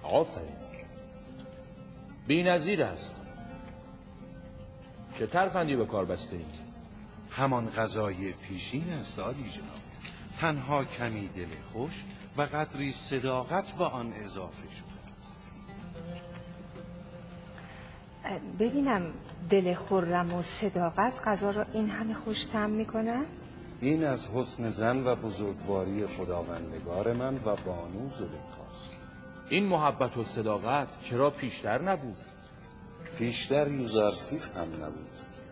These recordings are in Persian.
آفرین، بی‌نظیر است. چه ترفندی به کار بسته ای؟ همان غذای پیشین است عالی جناب. تنها کمی دل خوش و قدری صداقت با آن اضافه شده است. ببینم دل خرم و صداقت غذا را این همه خوش طعم میکنن؟ این از حسن زن و بزرگواری خداوندگار من و بانو زلیخاست. این محبت و صداقت چرا پیشتر نبود؟ پیشتر یوزارسیف هم نبود.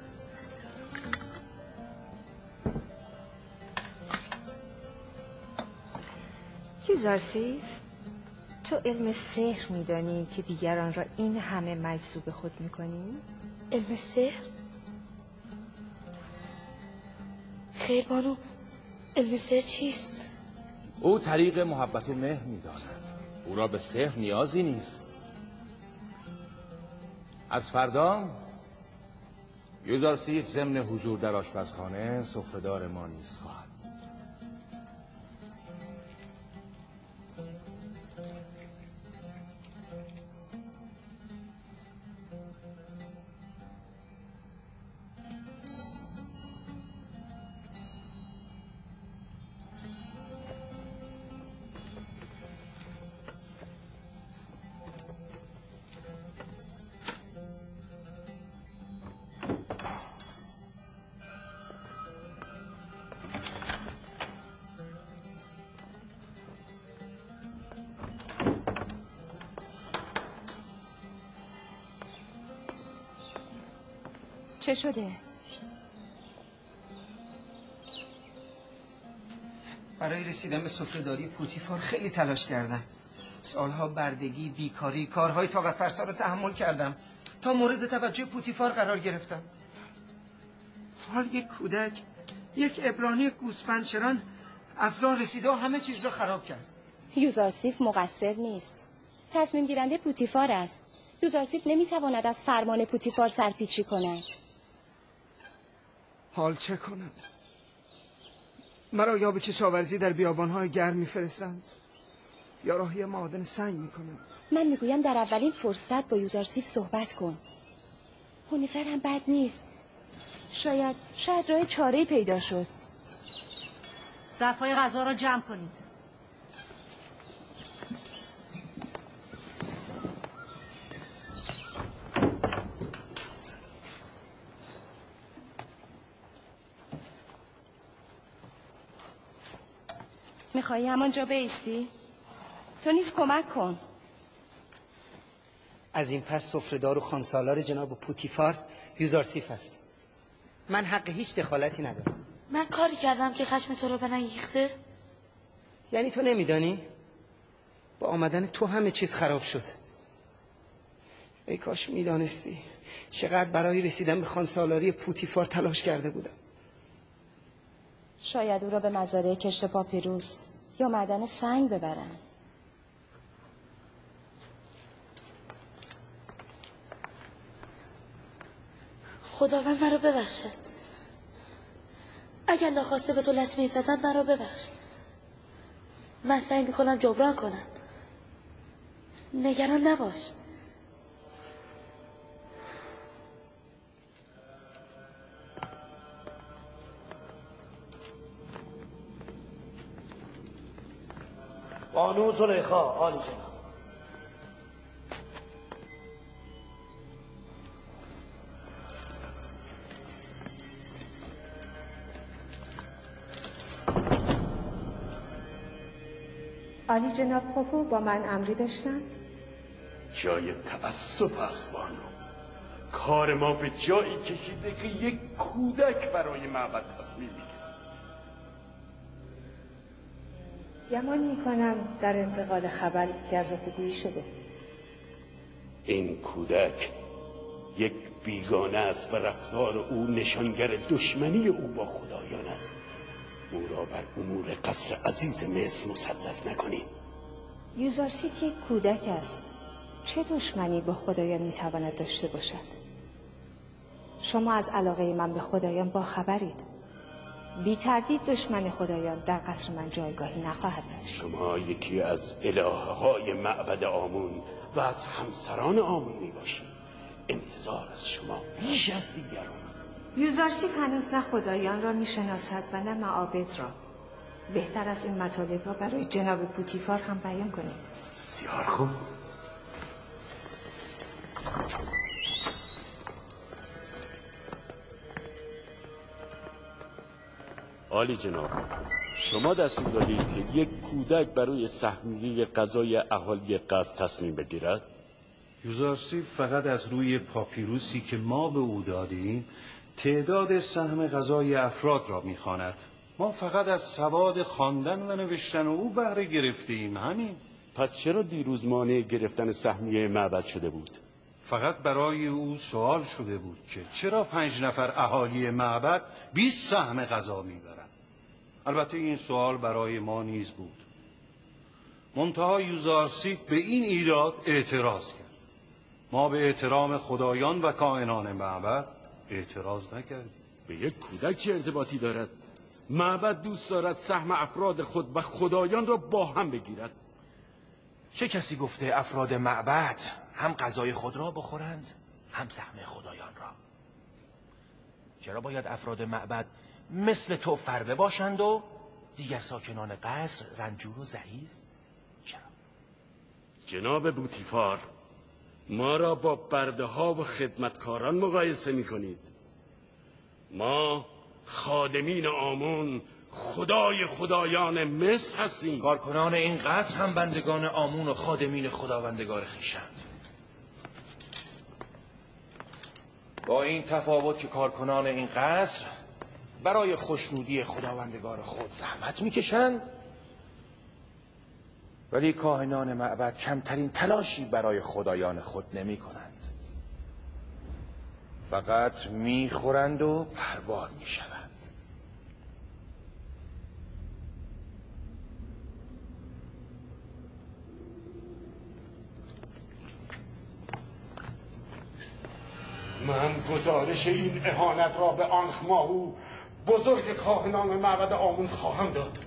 یوزارسیف، تو علم سحر میدانی که دیگران را این همه مجذوب خود میکنی؟ علم سحر؟ خیر بانو، علم سحر چیست؟ او طریق محبت و مهر میداند. او را به سحر نیازی نیست. از فردا یوزارسیف ضمن حضور در آشپزخانه سفره‌دار ما نیز خواهد. چه شده؟ برای رسیدن به سفره‌داری پوتیفار خیلی تلاش کردم. سالها بردگی، بیکاری، کارهای طاقت فرسا رو تحمل کردم تا مورد توجه پوتیفار قرار گرفتم. حال یک کودک، یک عبرانی گوسفندچران از راه رسیده و همه چیز رو خراب کرد. یوزارسیف مقصر نیست. تصمیم گیرنده پوتیفار است. یوزارسیف نمیتواند از فرمان پوتیفار سرپیچی کند. حال چه کنم؟ مرا یا به کشاورزی در بیابان‌های گرم می‌فرستند یا راهی معادن سنگ می‌کنند. من میگویم در اولین فرصت با یوزارسیف صحبت کن. هونیفر هم بد نیست. شاید راه چاره‌ای پیدا شد. ظرف‌های غذا را جمع کنید. میخوایی همانجا بایستی؟ تو نیز کمک کن. از این پس سفره‌دار و خانسالار جناب پوتیفار یوزارسیف است. من حق هیچ دخالتی ندارم. من کاری کردم که خشم تو رو بنگیخته؟ یعنی تو نمیدانی؟ با آمدن تو همه چیز خراب شد. ای کاش میدانستی چقدر برای رسیدن به خانسالاری پوتیفار تلاش کرده بودم. شاید او را به مزارع کشت پاپیروس یا معدن سنگ ببرن. خداوند مرا ببخشد. اگر ناخواسته به تو لطمه زدم مرا ببخش. من سعی میکنم جبران کنم. نگران نباش. بانو زلیخا عالی جناب. عالی جناب خفو با من امری داشتند؟ جای تأسف است بانو. کار ما به جایی کشیده که یک کودک برای معبد تصمیم میگیره. گمان میکنم در انتقال خبر گزافه‌گویی شده. این کودک یک بیگانه است و رفتار او نشانگر دشمنی او با خدایان است. او را بر امور قصر عزیز مصر مسلط نکنید. یوزارسیف یک کودک است. چه دشمنی با خدایان میتواند داشته باشد؟ شما از علاقه من به خدایان با خبرید. بی تردید دشمن خدایان در قصر من جایگاهی نخواهد داشت. شما یکی از الهه‌های معبد آمون و از همسران آمون می باشید. انتظار از شما بیش از دیگران است. یوزارسیف هنوز نه خدایان را می شناسد و نه معابد را. بهتر از این مطالب را برای جناب پوتیفار هم بیان کنید. بسیار خوب. عالی جناب، شما دستور دادید که یک کودک برای سهمیه غذای اهالی قصر تصمیم بگیرد؟ یوزارسیف فقط از روی پاپیروسی که ما به او دادیم تعداد سهم غذای افراد را می‌خواند. ما فقط از سواد خواندن و نوشتن او بهره گرفتیم، همین. پس چرا دیروز مانع گرفتن سهمیه معبد شده بود؟ فقط برای او سوال شده بود که چرا 5 نفر اهالی معبد 20 سهم غذا میبرند. البته این سوال برای ما نیز بود. منتها یوزارسیف به این ایراد اعتراض کرد. ما به احترام خدایان و کاهنان معبد اعتراض نکردیم. به یک کودک چه ارتباطی دارد؟ معبد دوست دارد سهم افراد خود و خدایان را با هم بگیرد. چه کسی گفته افراد معبد هم غذای خود را بخورند هم سهم خدایان را؟ چرا باید افراد معبد مثل تو فربه باشند و دیگر ساکنان قصر رنجور و ضعیف؟ چرا؟ جناب بوتیفار، ما را با برده ها و خدمتکاران مقایسه می کنید. ما خادمین آمون خدای خدایان مصر هستیم. کارکنان این قصر هم بندگان آمون و خادمین خداوندگار خویشند. با این تفاوت که کارکنان این قصر برای خوشنودی خداوندگار خود زحمت میکشند، ولی کاهنان معبد کمترین تلاشی برای خدایان خود نمی کنند. فقط میخورند و پروار میشوند. من گزارش این اهانت را به آنخماهو بزرگ کاهنان معبد آمون خواهم داد.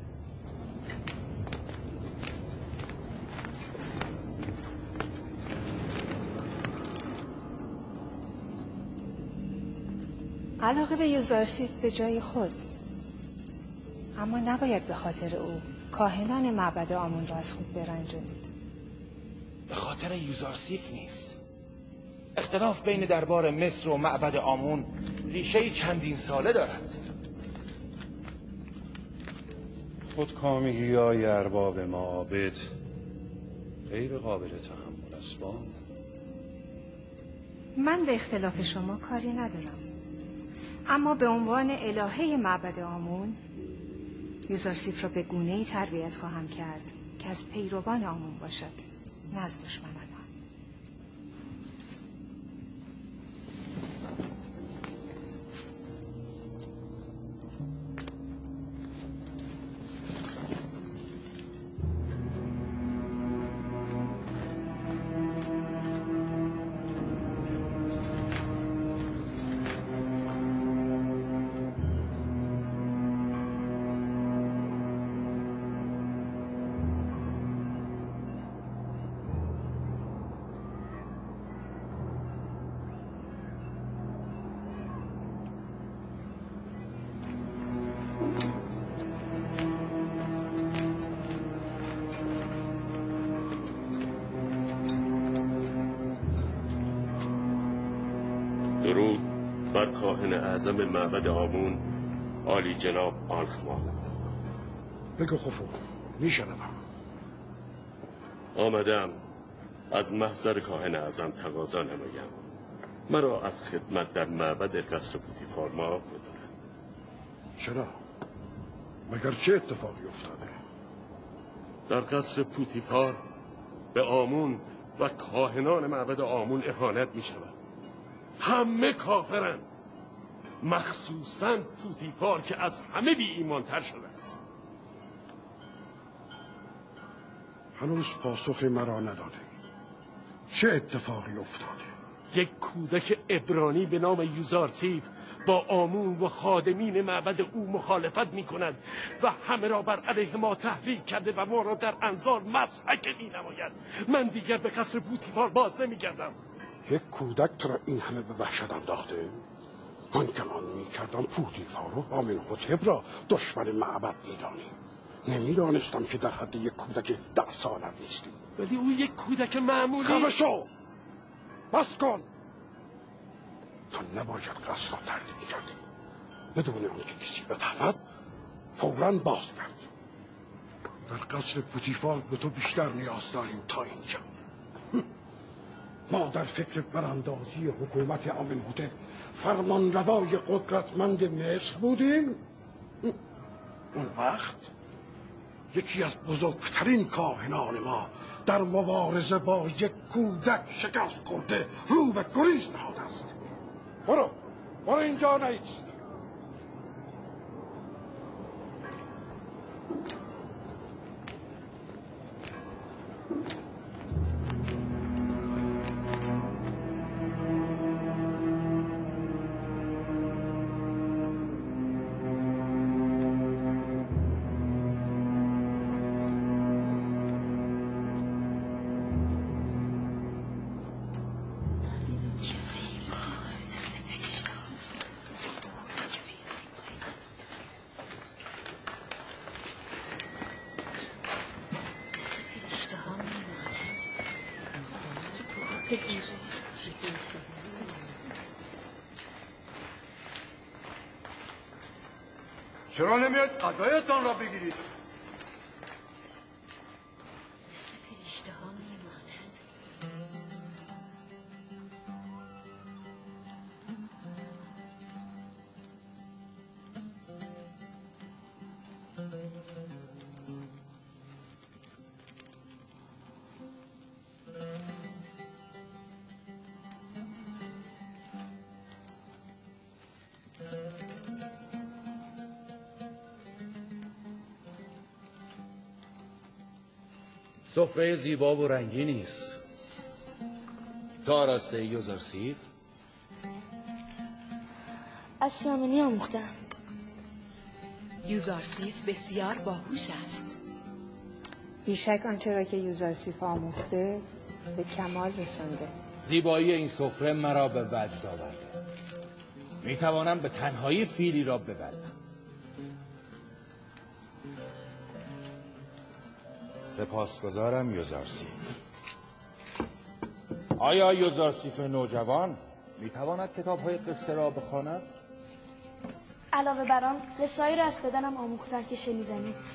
علاقه به یوزارسیف به جای خود، اما نباید به خاطر او کاهنان معبد آمون را از خود برنجانید. به خاطر یوزارسیف نیست. اختلاف بین دربار مصر و معبد آمون ریشه چندین ساله دارد. خودکامگی های ارباب معابد غیر قابل تحمل است. من به اختلاف شما کاری ندارم، اما به عنوان الهه معبد آمون یوزارسیف را به گونه‌ای تربیت خواهم کرد که از پیروان آمون باشد، نه از دشمنان. درود بر کاهن اعظم معبد آمون، عالی جناب آنخماه. بگو خفو، میشنوم. آمدم از محضر کاهن اعظم تقاضا نمایم مرا از خدمت در معبد قصر پوتیفار معاف بدارند. چرا؟ مگر چه اتفاقی افتاده؟ در قصر پوتیفار به آمون و کاهنان معبد آمون اهانت می شود. همه کافرند، مخصوصاً پوتیفار که از همه بی ایمانتر شده است. هنوز پاسخ مرا نداده. چه اتفاقی افتاده؟ یک کودک عبرانی به نام یوزارسیف با آمون و خادمین معبد او مخالفت می‌کند و همه را بر علیه ما تحریک کرده و ما را در انظار مضحکه می‌نماید. من دیگر به قصر پوتیفار باز نمی‌گردم. یک کودک تو را این همه به وحشت انداخته؟ من گمان می‌کردم پوتیفار و آمنحتب را دشمن معبد می‌دانی. نمی‌دانستم که در حد یک کودک 10 ساله نیستی. ولی او یک کودک معمولی. خفه شو! بس کن! تو نباید قصر را ترک می‌کردی. بدون آنکه کسی بفهمد فوراً باز کرد. در قصر پوتیفار به تو بیشتر نیاز داریم تا اینجا. ما در فکر براندازی حکومت آمنحتب فرمانروای قدرتمند مصر بودیم. اون وقت یکی از بزرگترین کاهنان ما در مبارزه با یک کودک شکست خورده رو به گریز نهاده است. برو اینجا نیست. چرا نمیاد غذایتان را بگیرید؟ سفره زیبا و رنگینی است. تا راسته یوزارسیف؟ از سامنی آموختم. یوزارسیف بسیار باهوش است. بیشک آنچه را که یوزارسیف آموخته به کمال رسانده. زیبایی این سفره مرا به وجد آورده. میتوانم به تنهایی فیلی را ببرم. سپاسگزارم یوزارسیف. آیا یوزارسیف نوجوان میتواند کتاب‌های قصه را بخواند؟ علاوه بر آن قصه‌ای را از پدرم آموختم که شنیدنی است.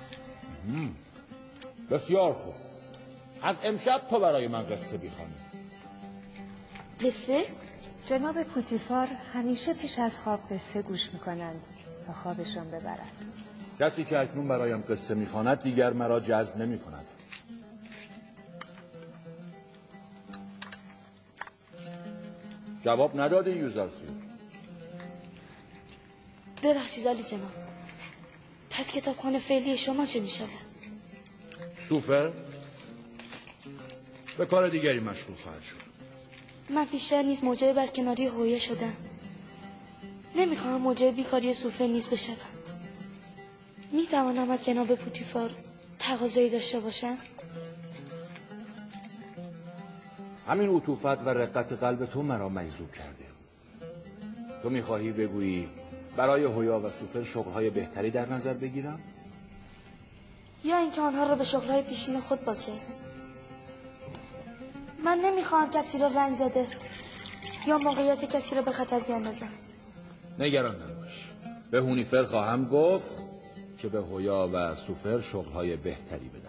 بسیار خوب. از امشب تو برای من قصه بخوانی. قصه؟ جناب پوتیفار همیشه پیش از خواب قصه گوش میکنند تا خوابشان ببرد. کسی که اکنون برایم قصه میخواند دیگر مرا جذب نمیکند. جواب ندادی یوزارسیف؟ ببخشید عالی جناب. پس کتابخانه فعلی شما چه میشود؟ سوفر به کار دیگری مشغول خواهد شد. من پیشتر نیز موجب برکناری هویه شدم. نمیخواهم موجب بیکاری سوفر نیز بشوم. میتوانم از جناب پوتیفار تقاضایی داشته باشم؟ همین عطوفت و رقت قلب تو مرا مجذوب کرده. تو میخواهی بگویی برای هویا و سوفر شغلهای بهتری در نظر بگیرم؟ یا اینکه آنها را به شغلهای پیشین خود بازگردم. من نمیخواهم کسی را رنج داده یا موقعیت کسی را به خطر بیاندازم. نگران نباش. به هونیفر خواهم گفت که به هویا و سوفر شغلهای بهتری بدهد.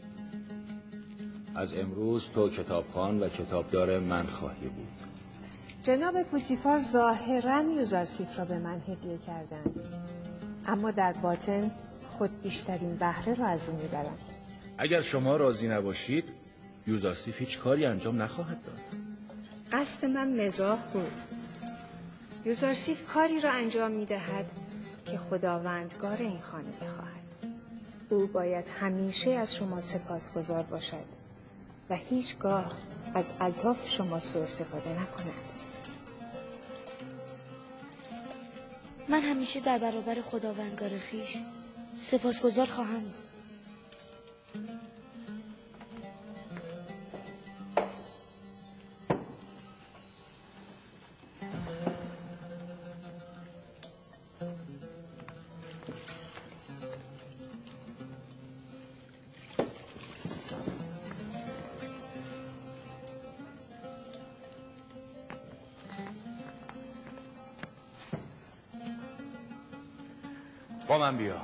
از امروز تو کتابخوان و کتابدار من خواهی بود. جناب پوتیفار ظاهراً یوزارسیف را به من هدیه کردند، اما در باطن خود بیشترین بهره را از او میبرند. اگر شما راضی نباشید یوزارسیف هیچ کاری انجام نخواهد داد. قصد من مزاح بود. یوزارسیف کاری را انجام میدهد که خداوندگار این خانه بخواهد. او باید همیشه از شما سپاسگزار باشد و هیچگاه از الطاف شما سوء استفاده نکند. من همیشه در برابر خداوندگار خویش سپاسگزار خواهم بود. با من بیا.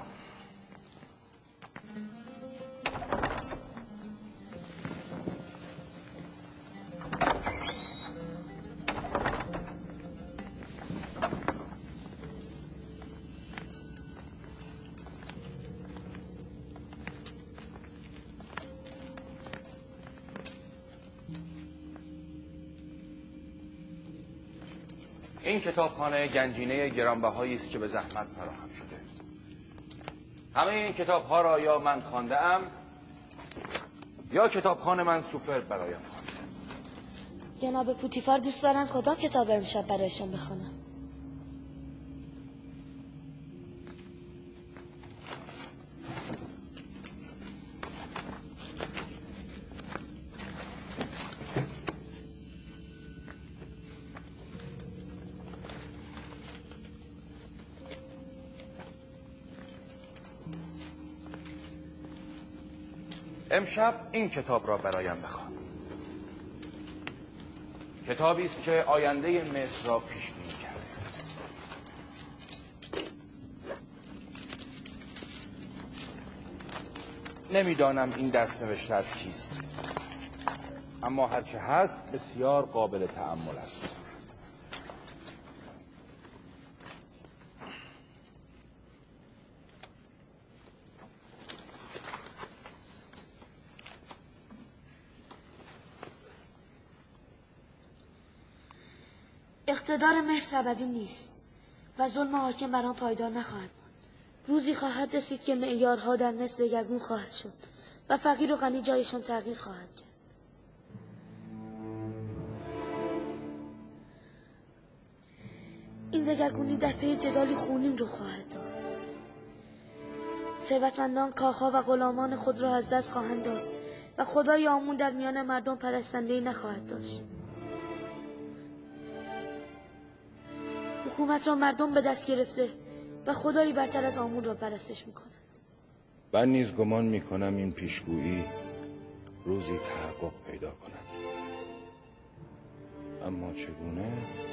این کتابخانه گنجینه گرانبهایی است که به زحمت فراهم شده. همه این کتاب‌ها را یا من خوانده‌ام یا کتابخانه من سوفر برایم خوانده. جناب پوتیفار دوست دارن کدام کتاب را امشب برایشان بخوانم؟ امشب این کتاب را برایم بخوان. کتابی است که آینده مصر را پیش بینی کرده. نمیدانم این دست نوشته از کیست، اما هرچه هست بسیار قابل تأمل است. اقتدار مصر ابدی نیست و ظلم حاکم بر آن پایدار نخواهد بود. روزی خواهد رسید که معیارها در مصر دگرگون خواهد شد و فقیر و غنی جایشان تغییر خواهد کرد. این دگرگونی در پی جدالی خونین رو خواهد داد. ثروتمندان کاخها و غلامان خود را از دست خواهند داد و خدای آمون در میان مردم پرستنده‌ای نخواهد داشت. حکومت را مردم به دست گرفته و خدایی برتر از آمون را پرستش می‌کنند. من نیز گمان می‌کنم این پیشگویی روزی تحقق پیدا کند. اما چگونه؟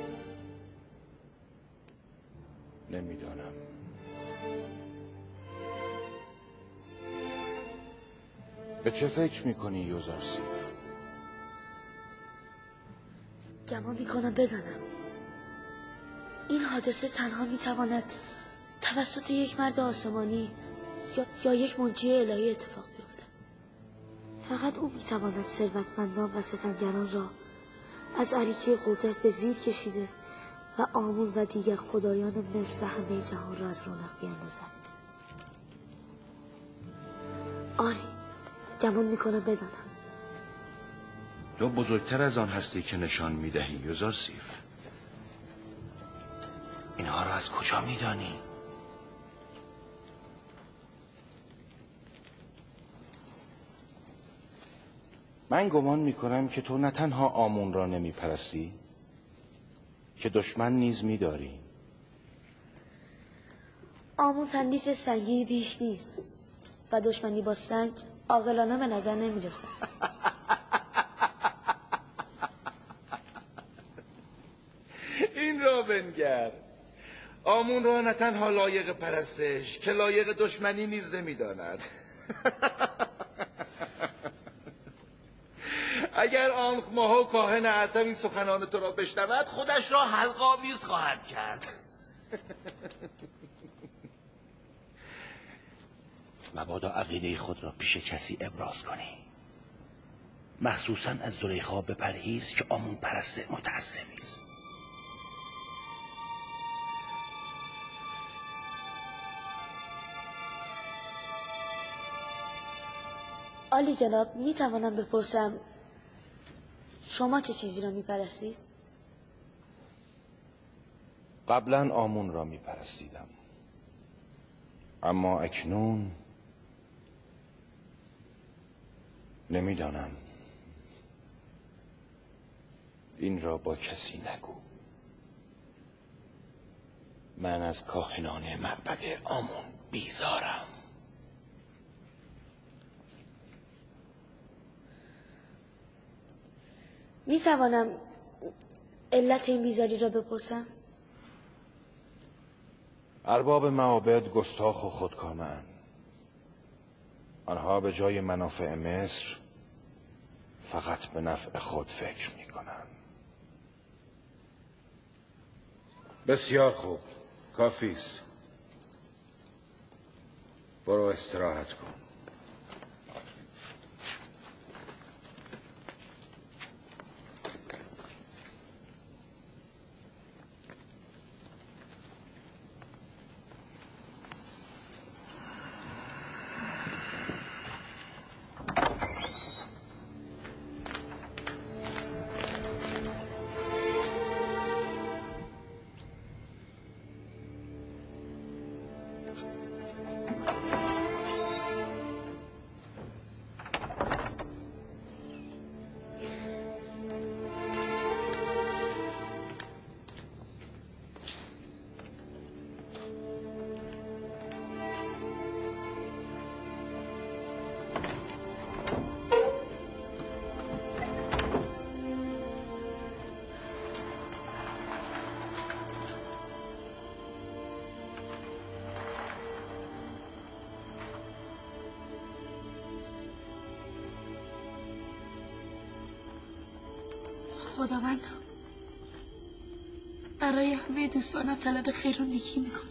نمی‌دانم. به چه فکر می‌کنی یوزارسیف؟ گمان می‌کنم بدانم. این حادثه تنها میتواند توسط یک مرد آسمانی یا یک منجی الهی اتفاق بیفتد. فقط او میتواند ثروتمندان و ستمگران را از اریکه قدرت به زیر کشیده و آمون و دیگر خدایان مصر و همه جهان را از رونق بیاندازد. آری، گمان میکنم بدانم. تو بزرگتر از آن هستی که نشان میدهی یوزارسیف. اینها را از کجا میدانی؟ من گمان میکنم که تو نه تنها آمون را نمیپرستی، که دشمن نیز میداری. آمون تندیس سنگی بیش نیست و دشمنی با سنگ عاقلانه به نظر نمیرسد. این را بنگر. آمون را نه تنها لایق پرستش که لایق دشمنی نیز نمیداند. اگر آنخ ماها کاهن اعظم این سخنان تو را بشنود خودش را حلق‌آویز خواهد کرد. مبادا عقیده خود را پیش کسی ابراز کنی، مخصوصا از زلیخا بپرهیز که آمون پرست متعصبی است. عالی جناب، می توانم بپرسم شما چه چیزی را می پرستید؟ قبلا آمون را می پرستیدم، اما اکنون نمیدانم. این را با کسی نگو. من از کاهنان معبد آمون بیزارم. می توانم علت این بیزاری را بپرسم؟ ارباب معابد گستاخ و خودکامه‌اند. آنها به جای منافع مصر فقط به نفع خود فکر می کنند. بسیار خوب، کافی است. برو استراحت کن. خداوند، برای همه دوستانم طلب خیر و نیکی میکنم.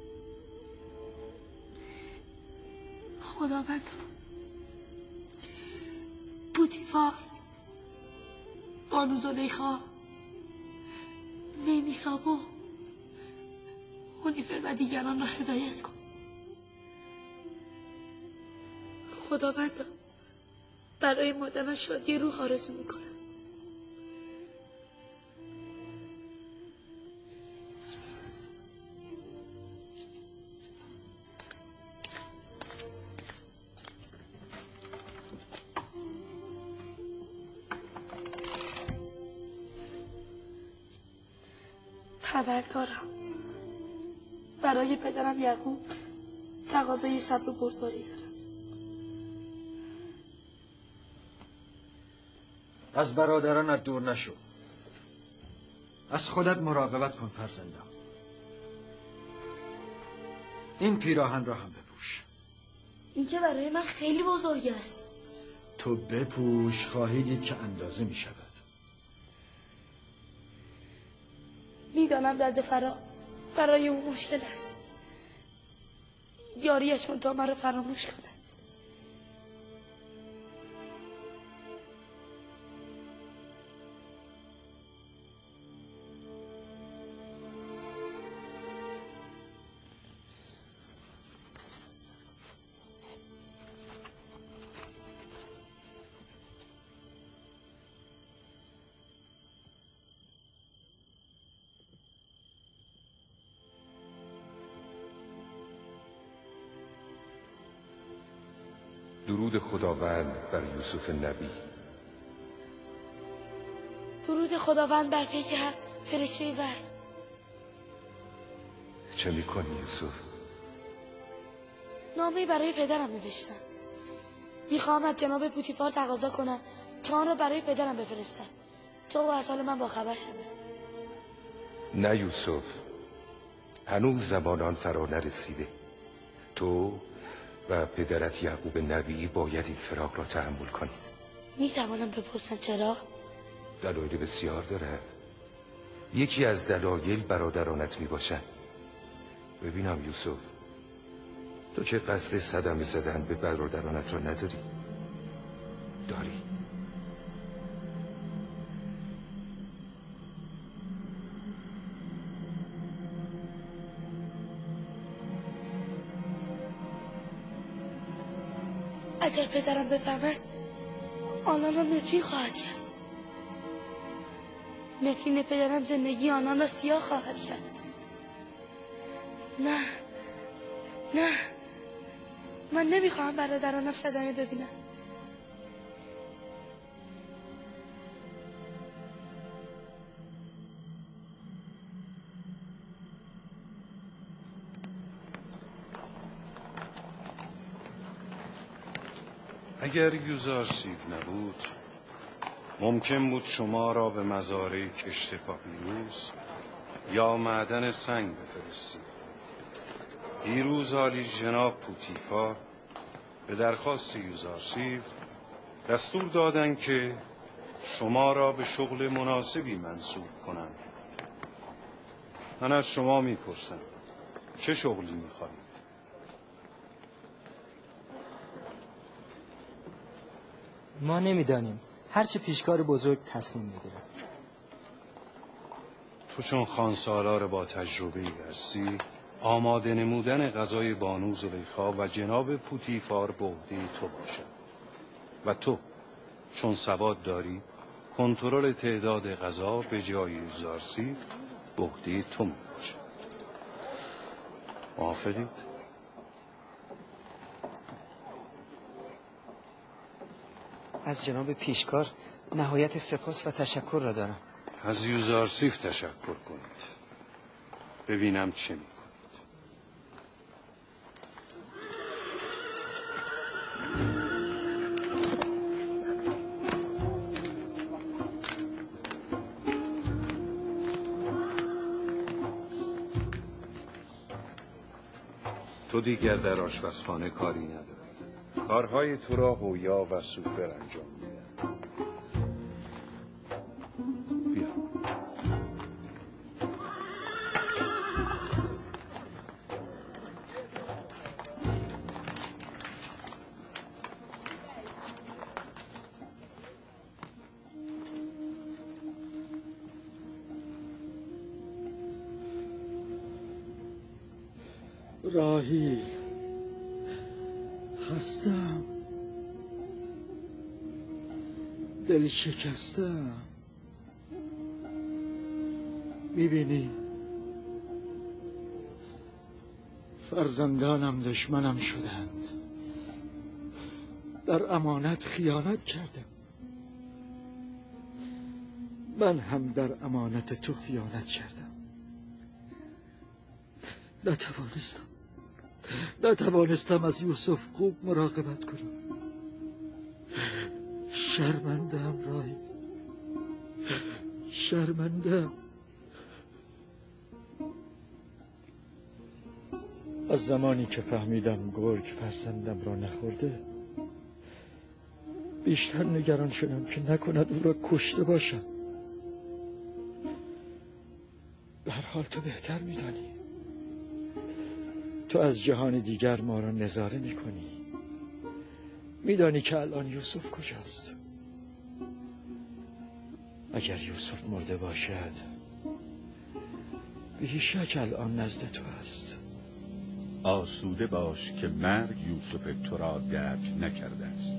خداوند، پوتیفار، بانو زلیخا، میمیسابو، هونیفر و دیگران را هدایت کن. خداوند، برای مادرم شادی روح آرزو میکنم. پروردگارم، برای پدرم یعقوب تقاضای صبر و بردباری دارم. از برادرانت دور نشو. از خودت مراقبت کن فرزندم. این پیراهن را هم بپوش. اینجا برای من خیلی بزرگ است. تو بپوش، خواهی دید که اندازه می شود. میدانم درد فرا برای او مشکل است. یاریش من تا مرا فراموش کند. درود خداوند بر یوسف نبی. درود خداوند بر پیکر فرشته وحی. چه میکنی یوسف؟ نامه‌ای برای پدرم نوشتم. میخواهم از جناب پوتیفار تقاضا کنم که آن را برای پدرم بفرستد تا او از حال من باخبر شود. نه یوسف، هنوز زمان آن فرا نرسیده. تو و پدرت یعقوب نبی باید این فراق را تحمل کنید. میتوانم بپرسم چرا؟ دلایل بسیار دارد. یکی از دلایل برادرانت میباشد. ببینم یوسف، تو که قصد صدمه زدن به برادرانت را نداری؟ داری؟ اگر پدرم بفهمد آنان را نفرین خواهد کرد. نفرین پدرم زندگی آنان را سیاه خواهد کرد. نه نه، من نمیخواهم برادرانم صدای ببینم. اگر یوزارسیف نبود ممکن بود شما را به مزارع کشت پاپیروس یا معدن سنگ بفرستیم. دیروز عالی جناب پوتیفار به درخواست یوزارسیف دستور دادند که شما را به شغل مناسبی منصوب کنند. من از شما میپرسم چه شغلی میخواهید؟ ما نمیدانیم. هرچه پیشکار بزرگ تصمیم میگیره. تو چون خانسالار با تجربه هستی، آماده نمودن غذای بانو زلیخا و جناب پوتیفار به عهده تو باشد و تو چون سواد داری کنترل تعداد غذا به جای یوزارسیف به عهده تو می باشد. موافقید؟ از جناب پیشکار نهایت سپاس و تشکر را دارم. از یوزارسیف تشکر کنید. ببینم چه می کنید. تو دیگر در آشپزخانه کاری نداری. کارهای تو را هویا و سوفر انجام میدن. بیا. راهیل، خستم، دل شکستم. میبینی فرزندانم دشمنم شدند. در امانت خیانت کردم. من هم در امانت تو خیانت کردم. نتوانستم از یوسف خوب مراقبت کنم. شرمنده‌ام راهی، شرمنده‌ام. از زمانی که فهمیدم گرگ فرزندم را نخورده بیشتر نگران شدم که نکند او را کشته باشم. به هر حال تو بهتر میدانی. تو از جهان دیگر ما را نظاره میکنی. میدانی که الان یوسف کجاست. اگر یوسف مرده باشد بیشک الان نزد تو است. آسوده باش که مرگ یوسف تو را درک نکرده است.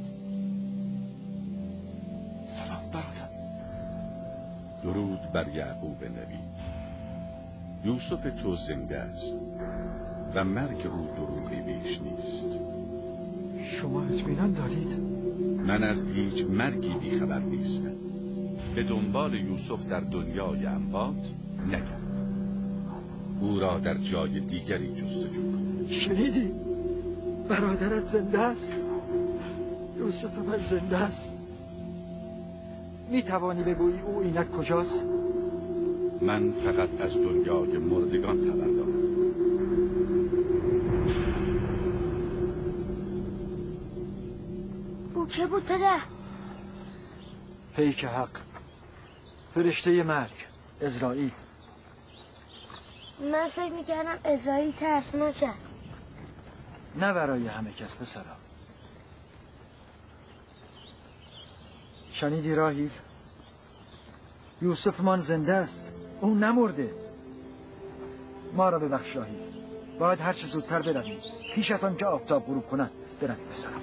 سلام برادر. درود بر یعقوب نبی. یوسف تو زنده است و مرگ او دروغی بیش نیست. شما اطمینان دارید؟ من از هیچ مرگی بیخبر نیستم. به دنبال یوسف در دنیای اموات نگرد. او را در جای دیگری جستجو کن. شنیدی؟ برادرت زنده است. یوسف من زنده است. می توانی بگویی او اینک کجاست؟ من فقط از دنیای مردگان خبر دارم. او که بود پدر؟ پیک حق، فرشته مرگ، عزرائیل. من فکر میکردم عزرائیل ترسناک است. نه برای همه کس پسرم. شنیدی راهیل؟ یوسف من زنده است. او نمرده. ما را ببخش راهیل. باید هر چه زودتر برویم پیش از آن که آفتاب غروب کند. برویم پسرم.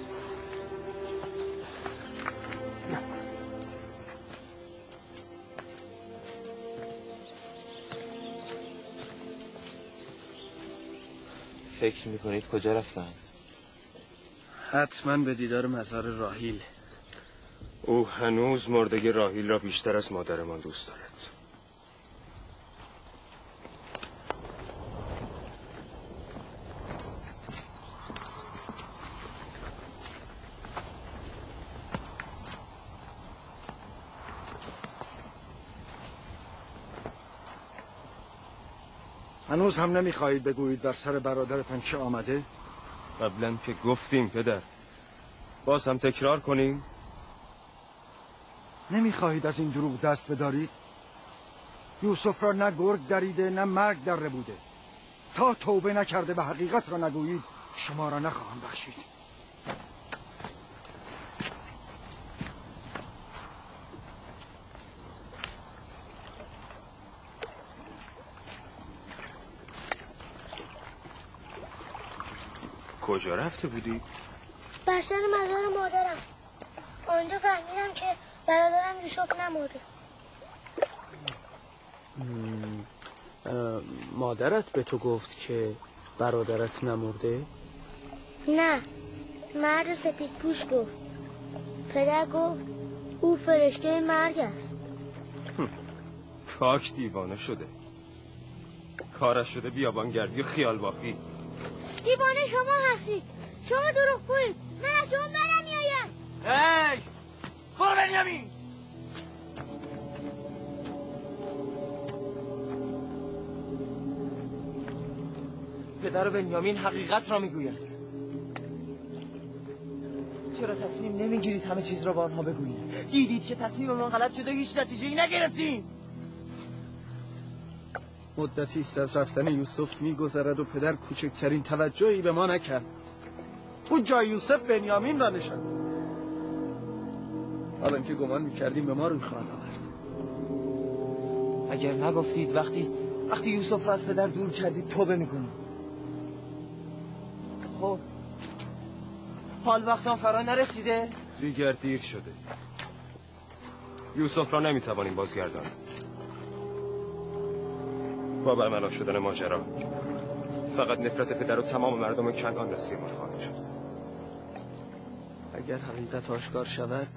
فکر میکنید کجا رفتن؟ حتما به دیدار مزار راهیل. او هنوز مردگی راهیل را بیشتر از مادرمان دوست دارد. هنوز هم نمیخواهید بگویید بر سر برادرتان چه آمده؟ قبلا که گفتیم پدر، باز هم تکرار کنیم؟ نمیخواهید از این دروغ دست بدارید؟ یوسف را نه گرگ دریده نه مرگ دره بوده. تا توبه نکرده و حقیقت را نگویید شما را نخواهم بخشید. کجا رفته بودی؟ بر سر مزار مادرم. آنجا فهمیدم که برادرم یوسف نمرده. مادرت به تو گفت که برادرت نمرده؟ نه، مرد سپید پوش گفت. پدر گفت او فرشته مرگ است. پاک دیوانه شده. کارش شده بیابانگردی و خیال بافی. دیوانه شما هستید. شما دروغگویید. من از شما بدم میآید. هی! برو بنیامین! پدر بنیامین حقیقت را میگوید. چرا تصمیم نمیگیرید همه چیز را با آنها بگویید؟ دیدید که تصمیم من غلط شده، هیچ نتیجه‌ای نگرفتیم. مدتی است از رفتن یوسف میگذرد و پدر کوچکترین توجهی به ما نکرد. او جای یوسف بنیامین را نشاند. حالا که گمان میکردیم به ما روی خواهد آورد. اگر نگفتید وقتی یوسف را از پدر دور کردید توبه میکنید. خب حال وقت آن فرا نرسیده؟ دیگر دیر شده. یوسف را نمیتوانیم بازگردانیم. با برملا شدن ماجرا فقط نفرت پدر و تمام مردم کنعان نصیبمان خواهد شد. اگر حقیقت آشکار شود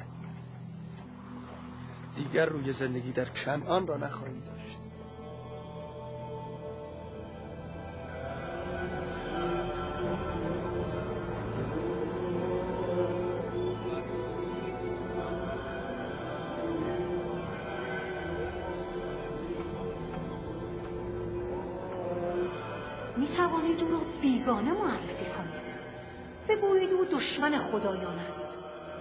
دیگر روی زندگی در کنعان را نخواهیم داشت. می توانید او را بیگانه معرفی کنید. بگویید او دشمن خدایان است.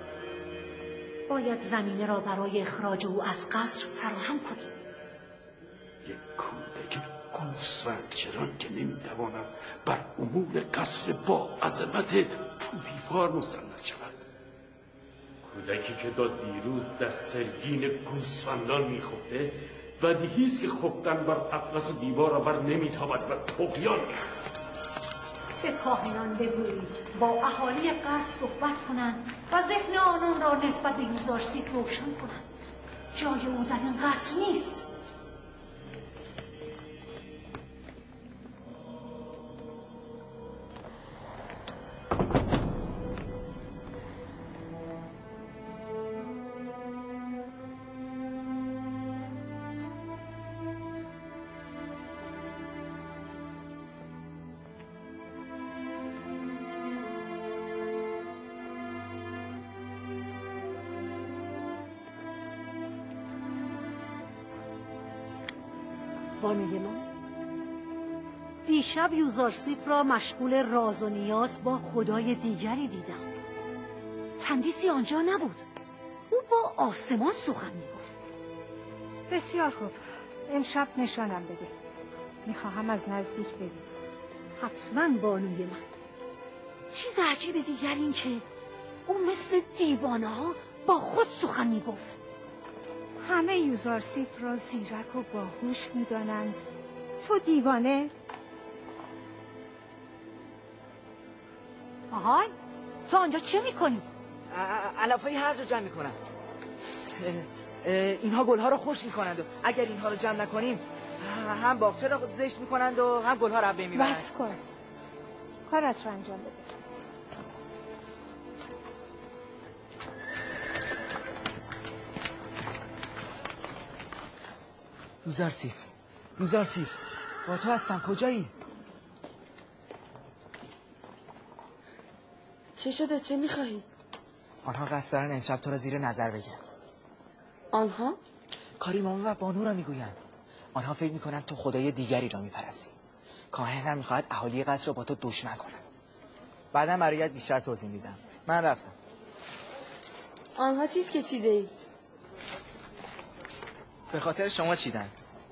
باید زمینه را برای اخراج او از قصر فراهم کنید. یک کودک گوسفند چران که نمیتواند بر امور قصر با عظمت پوتیفار مسلط شود. کودکی که تا دیروز در سرگین گوسفندان میخفته بدیهیست که خفتن بر اقصی دیوار را بر نمیتابد و طغیان میکند. به کاهنان بگویید با اهالی قصر صحبت کنند و ذهن آنان را نسبت به یوزارسیف روشن کنند. جای او در این قصر نیست. بانوی من، دیشب یوزارسیف را مشغول راز و نیاز با خدای دیگری دیدم. کندیسی آنجا نبود. او با آسمان سخن میگفت. بسیار خوب، امشب نشانم بده. میخواهم از نزدیک ببینم. حتما بانوی من. چیز عجیب دیگر این که او مثل دیوانه ها با خود سخن میگفت. همه یوزارسیف را زیرک و باهوش میدانند. تو دیوانه؟ آهای، تو آنجا چه میکنی؟ علفای هر جا جمع میکنن. اینها گلها را خوش میکنند و اگر اینها را جمع نکنیم هم باغچه را زشت میکنند و هم گلها را بین میبرند. بس کن. کارت رو انجام بده. یوزارسیف با تو هستم. کجایی؟ چه شده؟ چه میخواهی؟ آنها قصد دارن امشب تو را زیر نظر بگیرن. آنها؟ کاریمامه و بانو را میگویند. آنها فکر میکنند تو خدای دیگری را میپرستی. کاهن هم میخواهد اهالی قصر را با تو دشمن کند. بعدا برایت بیشتر توضیح میدم. من رفتم. آنها چیز که چیده ای؟ به خاطر شما چیدن.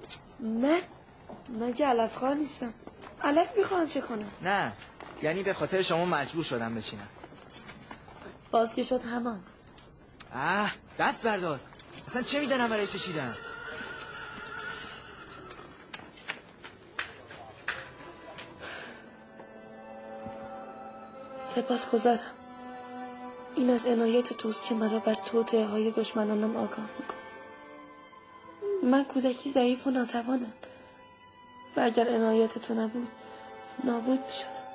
من که علف خواه نیستم. علف میخواهم چه کنم؟ نه، یعنی به خاطر شما مجبور شدم بچینم. باز که شد همان. دست بردار. اصلا چه میدانم برای چه چیدن؟ سپاسگزارم. این از عنایت توست که مرا بر توطئه‌های دشمنانم آگاه می‌کند. من کودکی ضعیف و ناتوانم و اگر عنایت تو نبود نابود می‌شدم.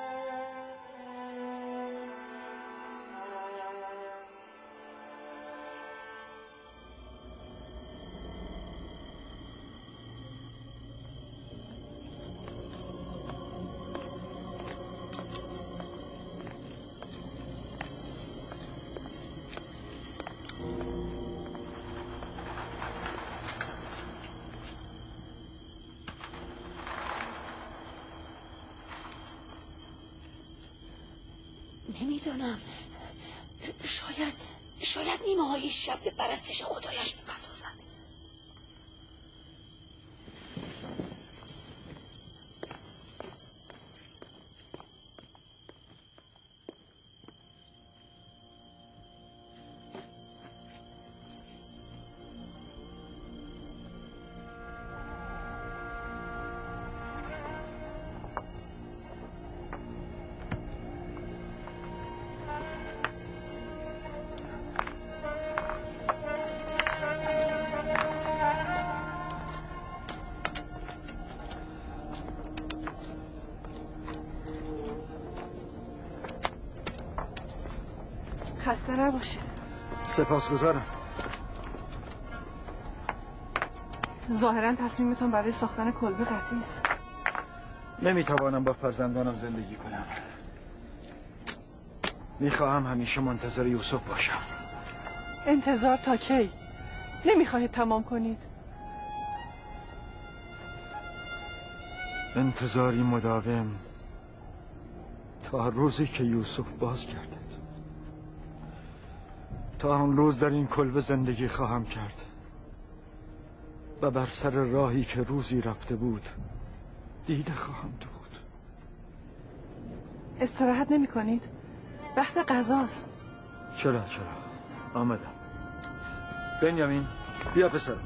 نمیدونم. شاید نیمه های شب به پرستش خدایش بپردازند. خسته نباشه. سپاسگزارم. ظاهرا تصمیمتون برای ساختن کلبه قطعی است. نمیتوانم با فرزندانم زندگی کنم. میخواهم همیشه منتظر یوسف باشم. انتظار تا کی؟ نمیخواهید تمام کنید؟ انتظاری مداوم تا روزی که یوسف باز گردد. تا آن روز در این کلبه زندگی خواهم کرد و بر سر راهی که روزی رفته بود دیده خواهم دوخت. استراحت نمی کنید؟ وقت غذاست. چرا آمدم. بنیامین بیا پسرم.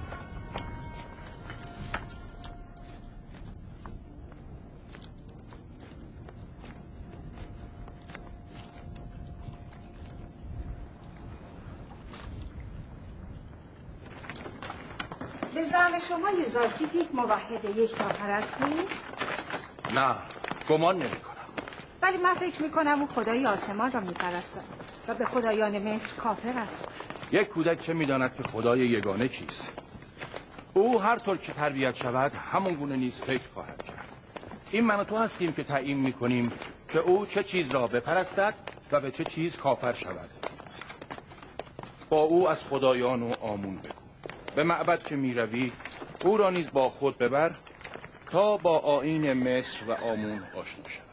به زعم شما یوزارسیف یک موحد یک سرپرست نیست؟ نه، گمان نمی کنم. ولی من فکر میکنم او خدای آسمان را میپرستد و به خدایان مصر کافر است. یک کودک چه میداند که خدای یگانه کیست؟ او هر طور که تربیت شود همون گونه نیز فکر خواهد کرد. این من و تو هستیم که تعیین میکنیم که او چه چیز را بپرستد و به چه چیز کافر شود. با او از خدایان و آمون بگو. به معبد که میروی او را نیز با خود ببر تا با آیین مصر و آمون آشنا شود.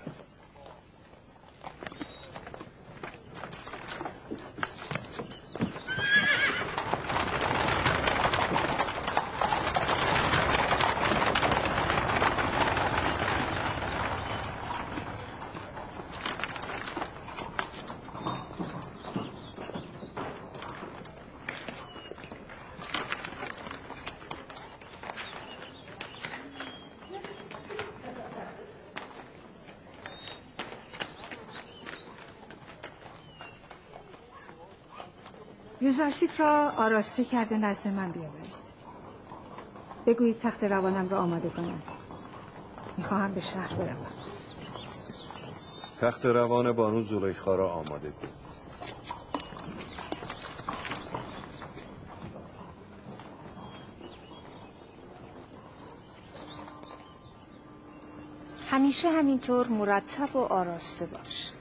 یوزارسیف را آراسته کرده نزد من بیاورید. بگویید تخت روانم را آماده کنند. میخواهم به شهر بروم. تخت روان بانو زلیخا را آماده کن. همیشه همینطور مرتب و آراسته باش.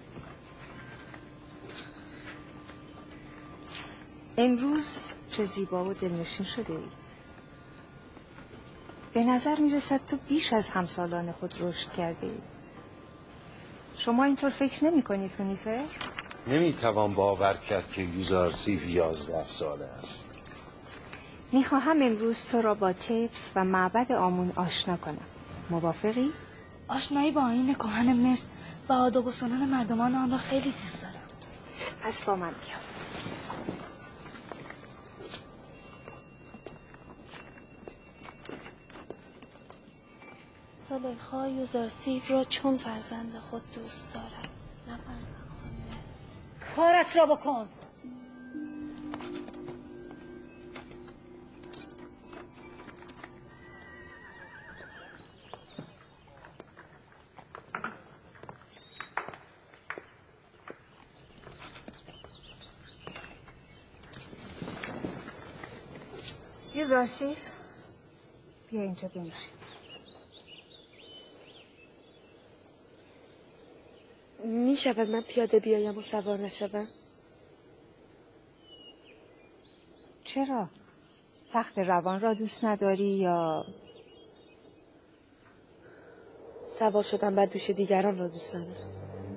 امروز چه زیبا و دلنشین شده ای. به نظر میرسد تو بیش از همسالان خود رشد کرده ای. شما اینطور فکر نمی کنید هونیفر؟ نمیتوان باور کرد که یوزارسیف 11 ساله است. میخواهم امروز تو را با تبس و معبد آمون آشنا کنم. موافقی؟ آشنایی با آیین کهن مصر و آداب و سنن مردمان آن را خیلی دوست دارم. پس با من بیا. زلیخا یوزارسیف را چون فرزند خود دوست دارد، نه فرزند خانده. کارت را بکن. یوزارسیف بیا اینجا بنشین. می شود من پیاده بیایم و سوار نشوم؟ چرا؟ تخت روان را دوست نداری یا سوار شدن بر دوش دیگران را دوست ندارم.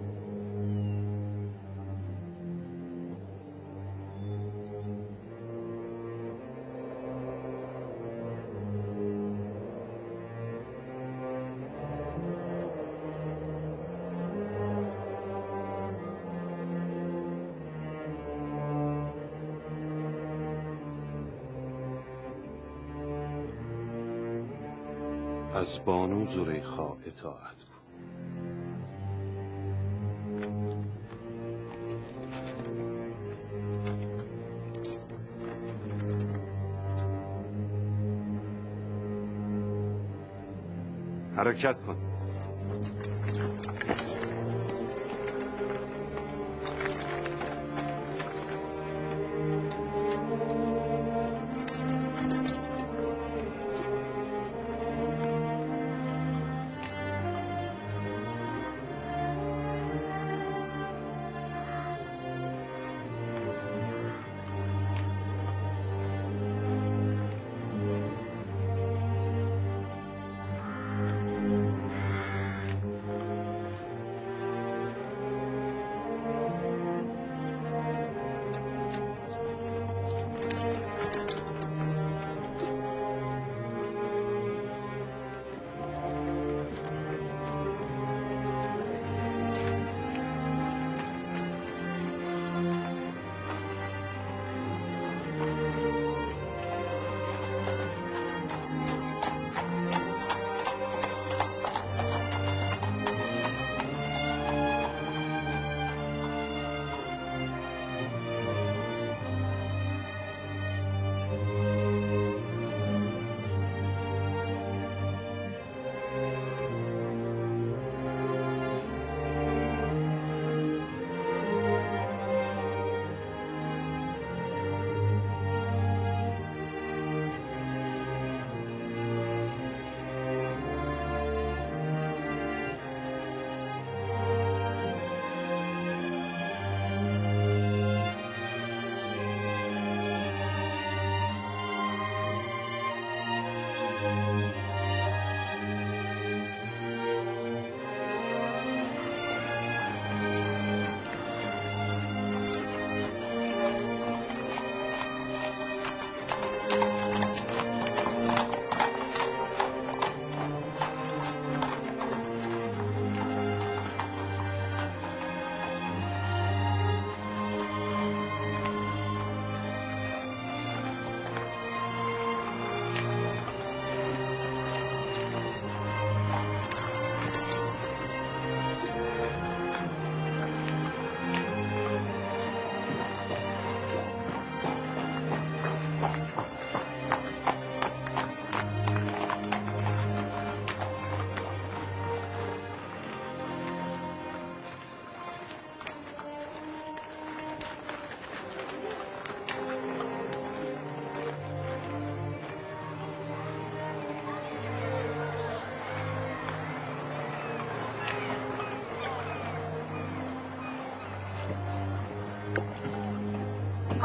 از بانو زلیخا اطاعت کن. حرکت کن.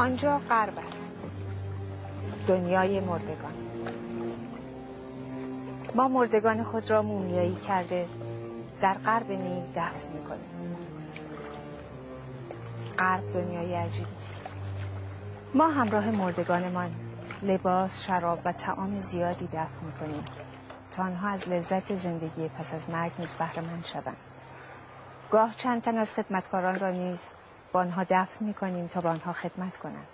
آنجا غرب است، دنیای مردگان. ما مردگان خود را مومیایی کرده در غرب نیل دفن میکنیم. غرب دنیای عجیبی است. ما همراه مردگانمان لباس، شراب و طعام زیادی دفن میکنیم تا آنها از لذت زندگی پس از مرگ نیز بهره‌مند شوند. گاه چند تن از خدمتکاران را نیز با آنها دفن میکنیم تا با آنها خدمت کنند.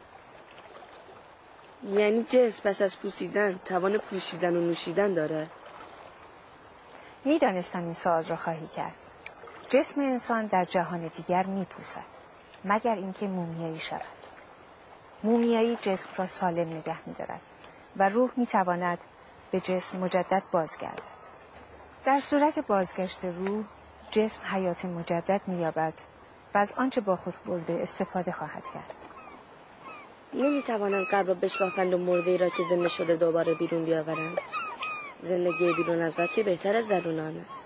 یعنی جسم پس از پوسیدن توان پوشیدن و نوشیدن داره؟ میدانستم این سوال را خواهی کرد. جسم انسان در جهان دیگر میپوسد مگر اینکه مومیایی شود. مومیایی جسم را سالم نگه می‌دارد و روح می‌تواند به جسم مجدد بازگردد. در صورت بازگشت روح، جسم حیات مجدد می‌یابد و از آنچه با خود برده استفاده خواهد کرد. نمی‌توانند قبر را بشکافند و مرده‌ای را که زنده شده دوباره بیرون بیاورند. زندگی بیرون از قبر که بهتر از درون آن است.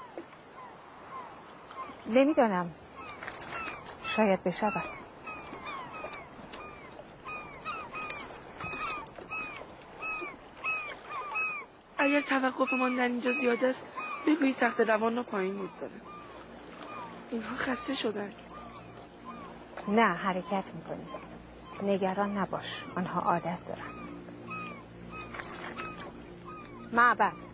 نمی‌دانم. شاید بشود. اگر توقفمان در اینجا زیاد است بگویید تخت روان را پایین بگذارند. اینها خسته شدند. نه، حرکت میکنیم. نگران نباش، آنها عادت دارند. معبد